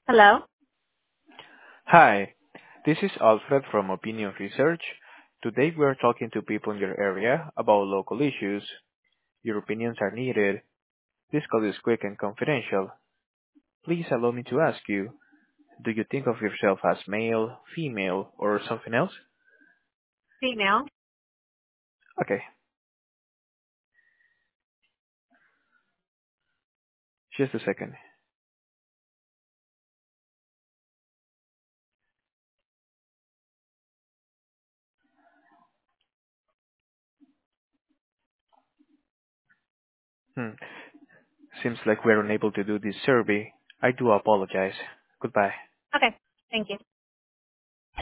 Hello? Hi, this is Alfred from Opinion Research. Today we are talking to people in your area about local issues. Your opinions are needed. This call is quick and confidential. Please allow me to ask you, do you think of yourself as male, female, or something else? Female? Okay, just a second. Hmm. Seems like we're unable to do this survey. I do apologize. Goodbye. Okay. Thank you.